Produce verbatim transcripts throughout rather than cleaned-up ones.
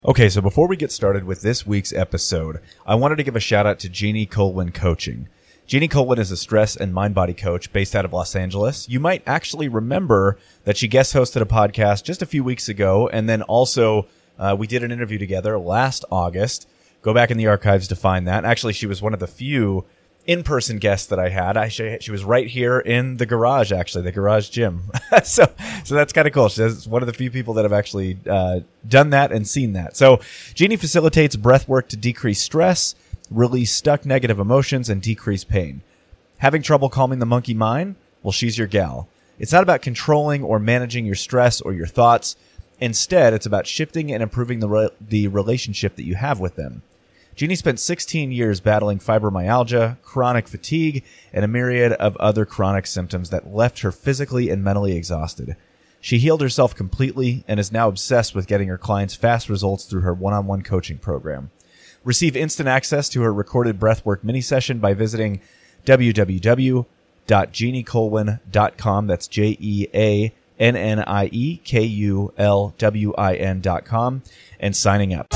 Okay, so before we get started with this week's episode, I wanted to give a shout out to Jeannie Colwin Coaching. Jeannie Colwin is a stress and mind-body coach based out of Los Angeles. You might actually remember that she guest hosted a podcast just a few weeks ago, and then also uh, we did an interview together last August. Go back in the archives to find that. Actually, she was one of the few in-person guests that I had. I, she, she was right here in the garage, actually, the garage gym. so so that's kind of cool. She's one of the few people that have actually uh, done that and seen that. So Jeannie facilitates breath work to decrease stress, release stuck negative emotions, and decrease pain. Having trouble calming the monkey mind? Well, she's your gal. It's not about controlling or managing your stress or your thoughts. Instead, it's about shifting and improving the re- the relationship that you have with them. Jeannie spent sixteen years battling fibromyalgia, chronic fatigue, and a myriad of other chronic symptoms that left her physically and mentally exhausted. She healed herself completely and is now obsessed with getting her clients fast results through her one-on-one coaching program. Receive instant access to her recorded breathwork mini session by visiting w w w dot jeannie colwin dot com. That's J E A N N I E K U L W I N dot com and signing up.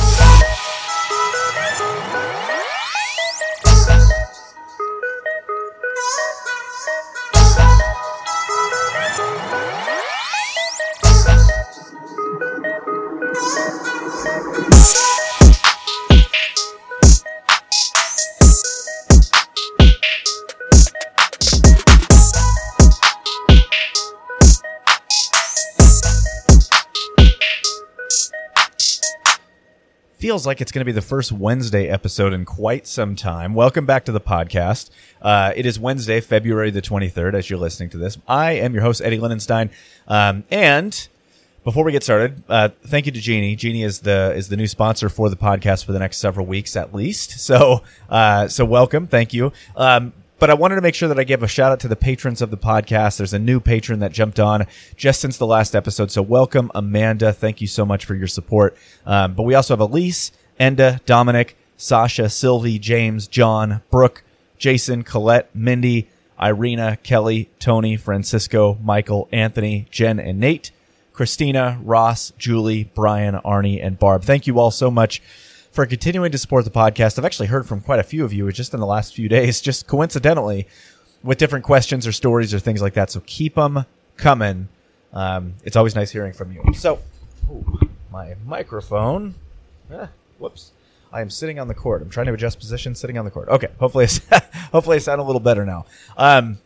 Feels like it's going to be the first Wednesday episode in quite some time. Welcome back to the podcast. Uh, it is Wednesday, February the twenty-third, as you're listening to this. I am your host, Eddie Lindenstein. Um, and before we get started, uh, thank you to Jeannie. Jeannie is the is the new sponsor for the podcast for the next several weeks at least. So, uh, so welcome. Thank you. Um, But I wanted to make sure that I give a shout out to the patrons of the podcast. There's a new patron that jumped on just since the last episode. So welcome, Amanda. Thank you so much for your support. Um, but we also have Elise, Enda, Dominic, Sasha, Sylvie, James, John, Brooke, Jason, Colette, Mindy, Irina, Kelly, Tony, Francisco, Michael, Anthony, Jen, and Nate, Christina, Ross, Julie, Brian, Arnie, and Barb. Thank you all so much for continuing to support the podcast. I've actually heard from quite a few of you just in the last few days, just coincidentally, with different questions or stories or things like that. So keep them coming. Um, it's always nice hearing from you. So, ooh, my microphone. Ah, whoops. I am sitting on the cord. I'm trying to adjust position, sitting on the cord. Okay, hopefully, I, hopefully I sound a little better now. Um,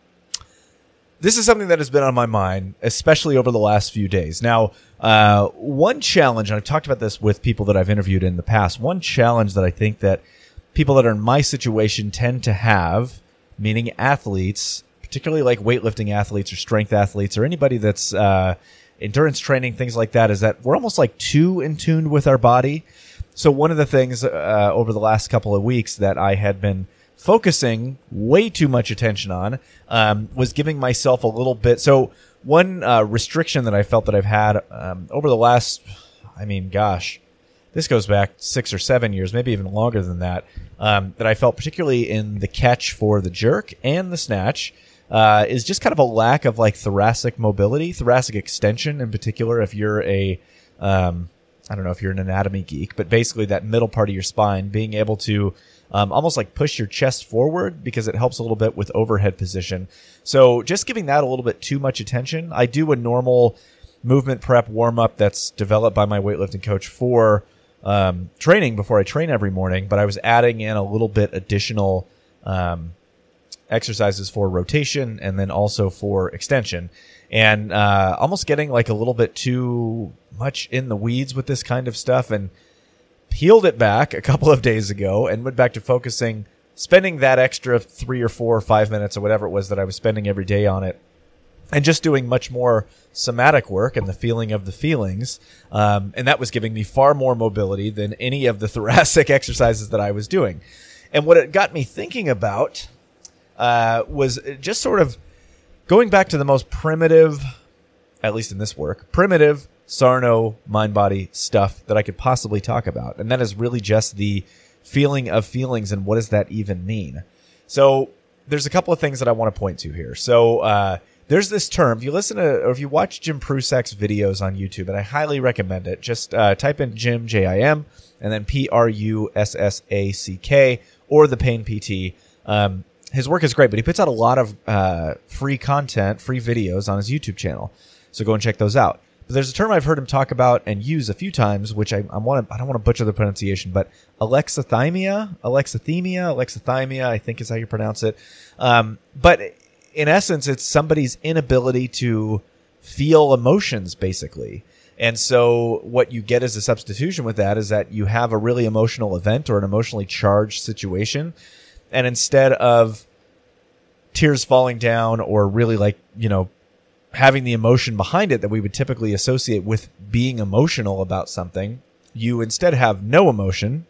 This is something that has been on my mind, especially over the last few days. Now, uh, one challenge, and I've talked about this with people that I've interviewed in the past, one challenge that I think that people that are in my situation tend to have, meaning athletes, particularly like weightlifting athletes or strength athletes or anybody that's uh, endurance training, things like that, is that we're almost like too in tune with our body. So one of the things uh, over the last couple of weeks that I had been focusing way too much attention on um, was giving myself a little bit. So one uh, restriction that I felt that I've had um, over the last, I mean, gosh, this goes back six or seven years, maybe even longer than that, um, that I felt particularly in the catch for the jerk and the snatch uh, is just kind of a lack of like thoracic mobility, thoracic extension in particular. If you're a, um, I don't know if you're an anatomy geek, but basically that middle part of your spine, being able to Um, almost like push your chest forward because it helps a little bit with overhead position. So just giving that a little bit too much attention. I do a normal movement prep warm up that's developed by my weightlifting coach for um, training before I train every morning, but I was adding in a little bit additional um, exercises for rotation and then also for extension, and uh, almost getting like a little bit too much in the weeds with this kind of stuff, and peeled it back a couple of days ago and went back to focusing, spending that extra three or four or five minutes or whatever it was that I was spending every day on it, and just doing much more somatic work and the feeling of the feelings. Um, and that was giving me far more mobility than any of the thoracic exercises that I was doing. And what it got me thinking about uh, was just sort of going back to the most primitive, at least in this work, primitive Sarno mind-body stuff that I could possibly talk about. And that is really just the feeling of feelings and what does that even mean? So there's a couple of things that I want to point to here. So uh, there's this term. If you listen to or if you watch Jim Prusak's videos on YouTube, and I highly recommend it, just uh, type in Jim, J I M, and then P R U S S A C K, or The Pain P T. Um, his work is great, but he puts out a lot of uh, free content, free videos on his YouTube channel. So go and check those out. But there's a term I've heard him talk about and use a few times, which I, I want to, I don't want to butcher the pronunciation, but alexithymia, alexithymia, alexithymia, I think is how you pronounce it. Um, but in essence, it's somebody's inability to feel emotions, basically. And so what you get as a substitution with that is that you have a really emotional event or an emotionally charged situation. And instead of tears falling down or really like, you know, having the emotion behind it that we would typically associate with being emotional about something, you instead have no emotion,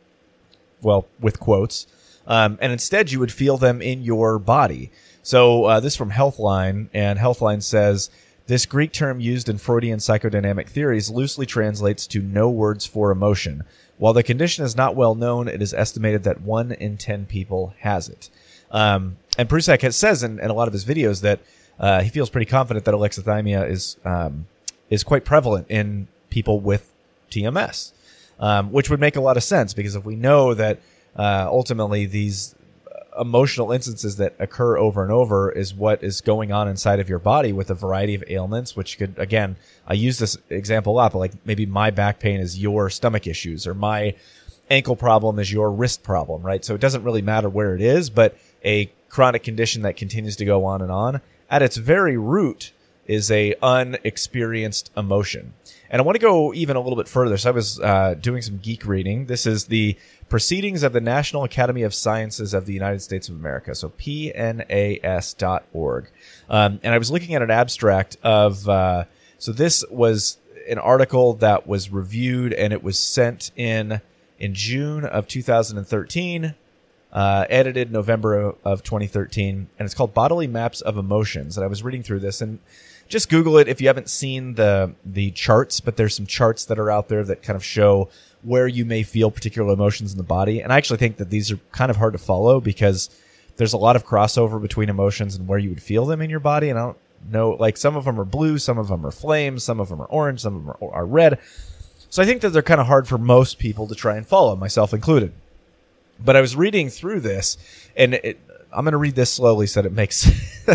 well, with quotes, um, and instead you would feel them in your body. So uh, this is from Healthline, and Healthline says, this Greek term used in Freudian psychodynamic theories loosely translates to no words for emotion. While the condition is not well known, it is estimated that one in ten people has it. Um, and Prusak has, says in, in a lot of his videos that uh, he feels pretty confident that alexithymia is um, is quite prevalent in people with T M S, um, which would make a lot of sense because if we know that uh, ultimately these emotional instances that occur over and over is what is going on inside of your body with a variety of ailments, which could, again, I use this example a lot, but like maybe my back pain is your stomach issues or my ankle problem is your wrist problem, right? So it doesn't really matter where it is, but a chronic condition that continues to go on and on at its very root is a unexperienced emotion. And I want to go even a little bit further. So I was uh, doing some geek reading. This is the Proceedings of the National Academy of Sciences of the United States of America, so P N A S dot org. Um, and I was looking at an abstract of, uh, so this was an article that was reviewed and it was sent in in June of two thousand thirteen, uh, edited November of twenty thirteen, and it's called Bodily Maps of Emotions. And I was reading through this, and just Google it if you haven't seen the the charts, but there's some charts that are out there that kind of show where you may feel particular emotions in the body. And I actually think that these are kind of hard to follow because there's a lot of crossover between emotions and where you would feel them in your body. And I don't know, like some of them are blue, some of them are flames, some of them are orange, some of them are, are red. So I think that they're kind of hard for most people to try and follow, myself included. But I was reading through this, and it, I'm going to read this slowly so that it makes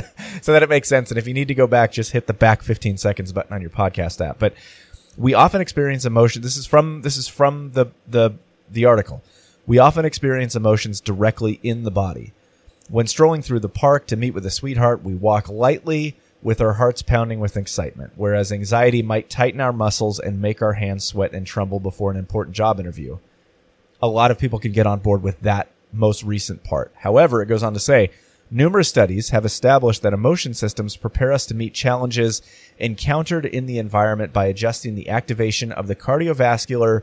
so that it makes sense. And if you need to go back, just hit the back fifteen seconds button on your podcast app. But we often experience emotion. This is from this is from the the the article. We often experience emotions directly in the body. When strolling through the park to meet with a sweetheart, we walk lightly with our hearts pounding with excitement, whereas anxiety might tighten our muscles and make our hands sweat and tremble before an important job interview. A lot of people can get on board with that most recent part. However, it goes on to say, numerous studies have established that emotion systems prepare us to meet challenges encountered in the environment by adjusting the activation of the cardiovascular,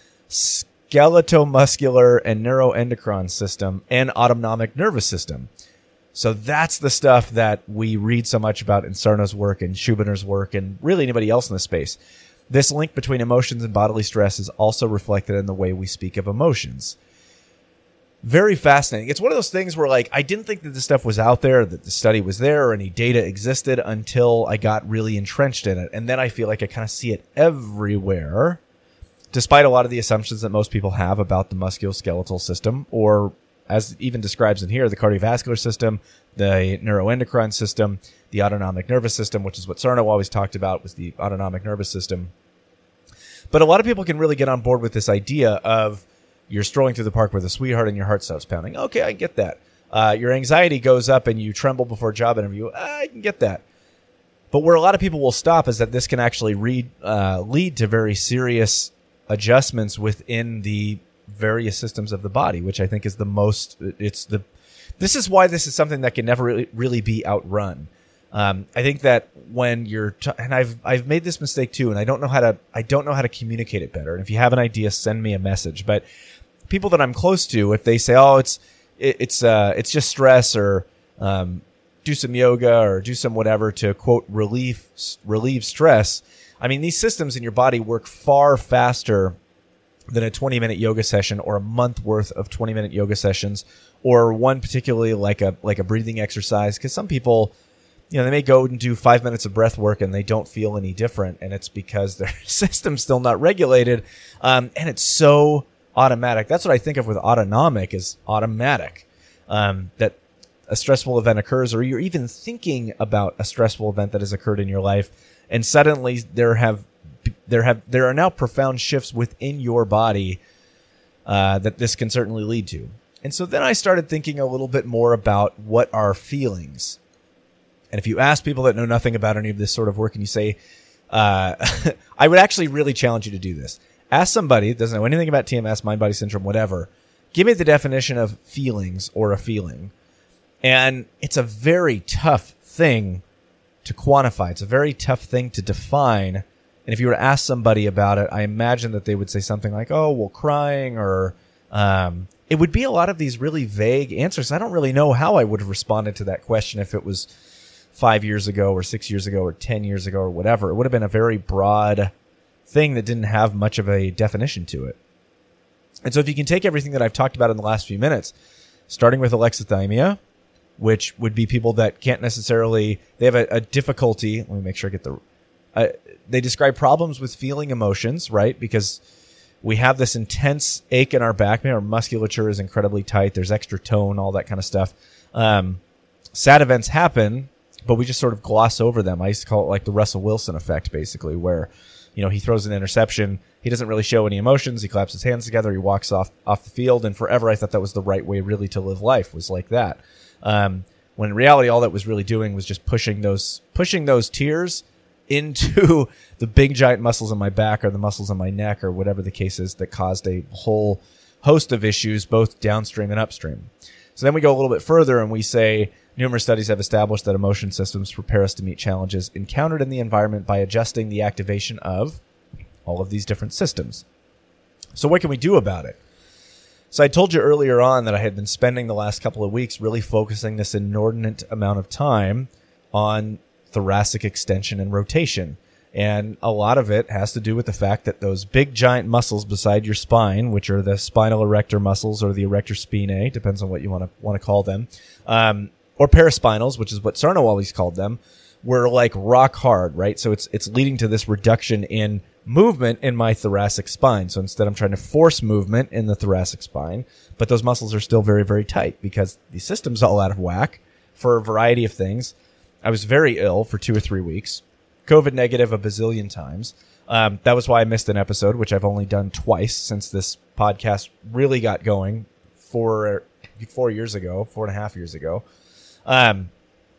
skeletal-muscular, and neuroendocrine system and autonomic nervous system. So that's the stuff that we read so much about in Sarno's work and Schubiner's work and really anybody else in the space. This link between emotions and bodily stress is also reflected in the way we speak of emotions. Very fascinating. It's one of those things where, like, I didn't think that this stuff was out there, that the study was there, or any data existed until I got really entrenched in it. And then I feel like I kind of see it everywhere, despite a lot of the assumptions that most people have about the musculoskeletal system, or as it even describes in here, the cardiovascular system, the neuroendocrine system, the autonomic nervous system, which is what Sarno always talked about, was the autonomic nervous system. But a lot of people can really get on board with this idea of you're strolling through the park with a sweetheart and your heart stops pounding. Okay, I get that. Uh, your anxiety goes up and you tremble before a job interview. I can get that. But where a lot of people will stop is that this can actually read, uh, lead to very serious adjustments within the various systems of the body, which I think is the most, it's the, this is why this is something that can never really, really be outrun. Um, I think that when you're, t- and I've, I've made this mistake too, and I don't know how to, I don't know how to communicate it better. And if you have an idea, send me a message. But people that I'm close to, if they say, oh, it's, it, it's, uh, it's just stress, or, um, do some yoga or do some whatever to quote relieve, relieve stress. I mean, these systems in your body work far faster than a twenty minute yoga session or a month worth of twenty minute yoga sessions, or one particularly like a, like a breathing exercise. Cause some people, you know, they may go and do five minutes of breath work and they don't feel any different. And it's because their system's still not regulated. Um, and it's so automatic. That's what I think of with autonomic is automatic. Um, that a stressful event occurs, or you're even thinking about a stressful event that has occurred in your life. And suddenly there have, there have, there are now profound shifts within your body, uh, that this can certainly lead to. And so then I started thinking a little bit more about what are feelings. And if you ask people that know nothing about any of this sort of work and you say, uh, I would actually really challenge you to do this. Ask somebody that doesn't know anything about T M S, mind-body syndrome, whatever. Give me the definition of feelings or a feeling. And it's a very tough thing to quantify. It's a very tough thing to define. And if you were to ask somebody about it, I imagine that they would say something like, oh, well, crying, or um, it would be a lot of these really vague answers. I don't really know how I would have responded to that question if it was five years ago or six years ago or ten years ago or whatever. It would have been a very broad thing that didn't have much of a definition to it. And so if you can take everything that I've talked about in the last few minutes, starting with alexithymia, which would be people that can't necessarily, they have a, a difficulty. Let me make sure I get the, uh, they describe problems with feeling emotions, right? Because we have this intense ache in our back. Maybe our musculature is incredibly tight. There's extra tone, all that kind of stuff. Um, sad events happen, but we just sort of gloss over them. I used to call it like the Russell Wilson effect, basically, where, you know, he throws an interception. He doesn't really show any emotions. He claps his hands together. He walks off, off the field. And forever, I thought that was the right way really to live life, was like that. Um, when in reality, all that was really doing was just pushing those, pushing those tears into the big giant muscles in my back or the muscles in my neck or whatever the case is that caused a whole host of issues, both downstream and upstream. So then we go a little bit further and we say numerous studies have established that emotion systems prepare us to meet challenges encountered in the environment by adjusting the activation of all of these different systems. So what can we do about it? So I told you earlier on that I had been spending the last couple of weeks really focusing this inordinate amount of time on thoracic extension and rotation. And a lot of it has to do with the fact that those big giant muscles beside your spine, which are the spinal erector muscles or the erector spinae, depends on what you want to want to call them, um, or paraspinals, which is what Sarno always called them, were like rock hard, right? So it's it's leading to this reduction in movement in my thoracic spine. So instead I'm trying to force movement in the thoracic spine, but those muscles are still very, very tight because the system's all out of whack for a variety of things. I was very ill for two or three weeks, COVID negative a bazillion times. Um, that was why I missed an episode, which I've only done twice since this podcast really got going four, four years ago, four and a half years ago. Um,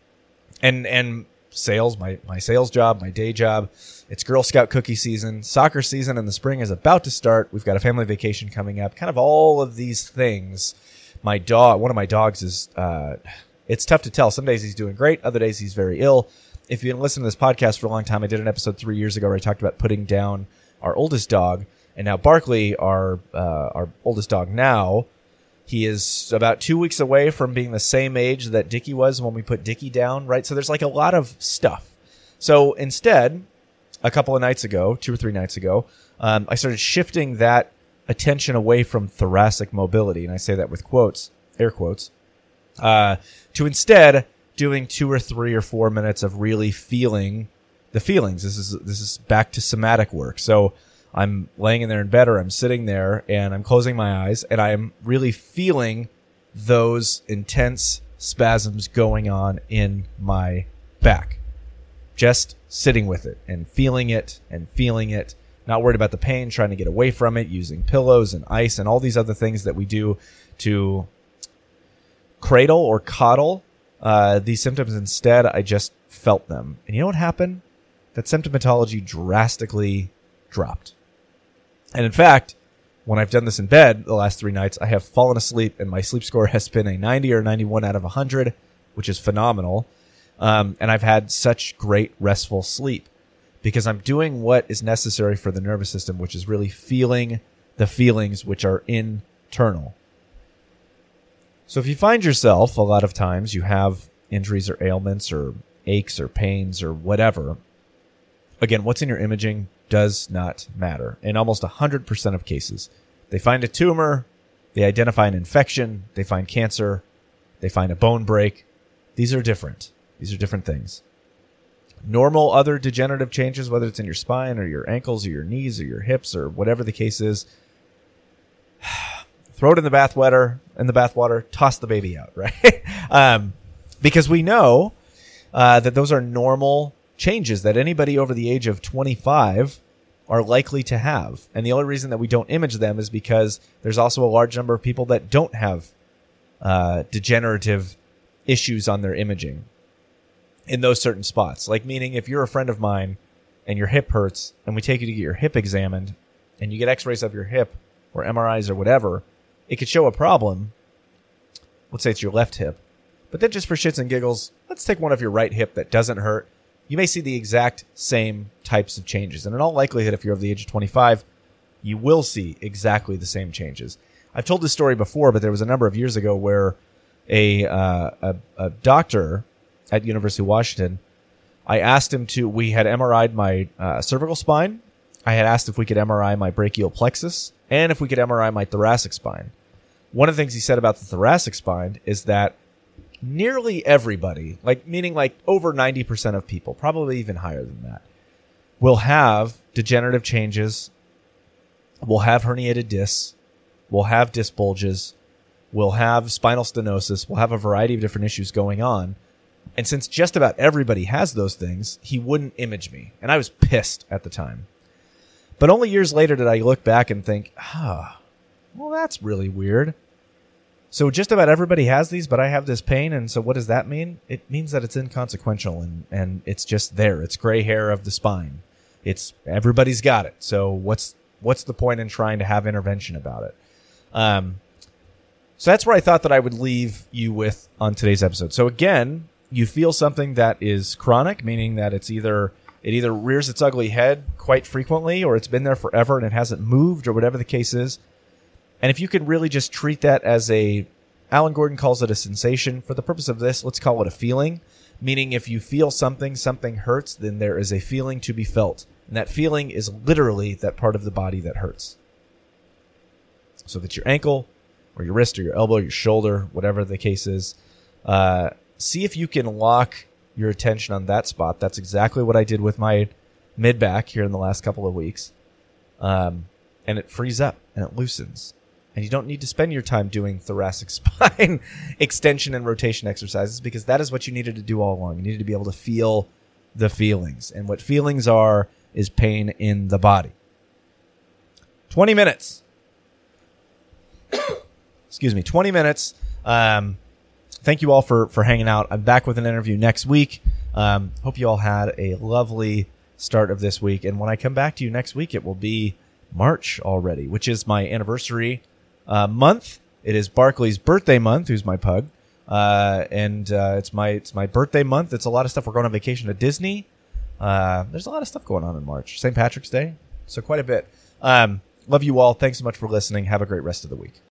and, and sales, my, my sales job, my day job, it's Girl Scout cookie season, soccer season in the spring is about to start. We've got a family vacation coming up, kind of all of these things. My dog, one of my dogs is, uh, it's tough to tell. Some days he's doing great. Other days he's very ill. If you've been listening to this podcast for a long time, I did an episode three years ago where I talked about putting down our oldest dog. And now Barkley, our, uh, our oldest dog now, he is about two weeks away from being the same age that Dickie was when we put Dickie down, right? So there's like a lot of stuff. So instead, a couple of nights ago, two or three nights ago, um, I started shifting that attention away from thoracic mobility. And I say that with quotes, air quotes, uh, to instead doing two or three or four minutes of really feeling the feelings. This is, this is back to somatic work. So I'm laying in there in bed or I'm sitting there and I'm closing my eyes and I'm really feeling those intense spasms going on in my back. Just sitting with it and feeling it and feeling it, not worried about the pain, trying to get away from it, using pillows and ice and all these other things that we do to cradle or coddle uh, these symptoms. Instead, I just felt them. And you know what happened? That symptomatology drastically dropped. And in fact, when I've done this in bed the last three nights, I have fallen asleep and my sleep score has been a ninety or ninety-one out of one hundred, which is phenomenal. Um, and I've had such great restful sleep because I'm doing what is necessary for the nervous system, which is really feeling the feelings which are internal. So if you find yourself, a lot of times you have injuries or ailments or aches or pains or whatever, again, what's in your imaging does not matter. In almost one hundred percent of cases, they find a tumor, they identify an infection, they find cancer, they find a bone break. These are different. These are different things. Normal other degenerative changes, whether it's in your spine or your ankles or your knees or your hips or whatever the case is, throw it in the bath water, in the bath water, toss the baby out, right? um, because we know uh, that those are normal changes that anybody over the age of twenty-five are likely to have. And the only reason that we don't image them is because there's also a large number of people that don't have uh, degenerative issues on their imaging in those certain spots. Like, meaning if you're a friend of mine and your hip hurts and we take you to get your hip examined and you get x-rays of your hip or M R Is or whatever, it could show a problem. Let's say it's your left hip. But then just for shits and giggles, let's take one of your right hip that doesn't hurt. You may see the exact same types of changes. And in all likelihood, if you're over the age of twenty-five, you will see exactly the same changes. I've told this story before, but there was a number of years ago where a uh, a, a doctor at University of Washington, I asked him to, we had M R I'd my uh, cervical spine. I had asked if we could M R I my brachial plexus and if we could M R I my thoracic spine. One of the things he said about the thoracic spine is that nearly everybody, like meaning like over ninety percent of people, probably even higher than that, will have degenerative changes, will have herniated discs, will have disc bulges, will have spinal stenosis, will have a variety of different issues going on. And since just about everybody has those things, he wouldn't image me. And I was pissed at the time. But only years later did I look back and think, ah, well, that's really weird. So just about everybody has these, but I have this pain. And so what does that mean? It means that it's inconsequential and, and it's just there. It's gray hair of the spine. It's everybody's got it. So what's what's the point in trying to have intervention about it? Um, so that's where I thought that I would leave you with on today's episode. So again, you feel something that is chronic, meaning that it's either it either rears its ugly head quite frequently or it's been there forever and it hasn't moved or whatever the case is. And if you can really just treat that as a, Alan Gordon calls it a sensation. For the purpose of this, let's call it a feeling. Meaning if you feel something, something hurts, then there is a feeling to be felt. And that feeling is literally that part of the body that hurts. So that's your ankle or your wrist or your elbow, your shoulder, whatever the case is. Uh, see if you can lock your attention on that spot. That's exactly what I did with my mid-back here in the last couple of weeks. Um, and it frees up and it loosens. And you don't need to spend your time doing thoracic spine extension and rotation exercises because that is what you needed to do all along. You needed to be able to feel the feelings. And what feelings are is pain in the body. twenty minutes. Excuse me, twenty minutes. Um, thank you all for, for hanging out. I'm back with an interview next week. Um, hope you all had a lovely start of this week. And when I come back to you next week, it will be March already, which is my anniversary uh, month. It is Barkley's birthday month, who's my pug. Uh, and uh, it's my it's my birthday month. It's a lot of stuff. We're going on vacation to Disney. Uh, there's a lot of stuff going on in March. Saint Patrick's Day. So quite a bit. Um, love you all. Thanks so much for listening. Have a great rest of the week.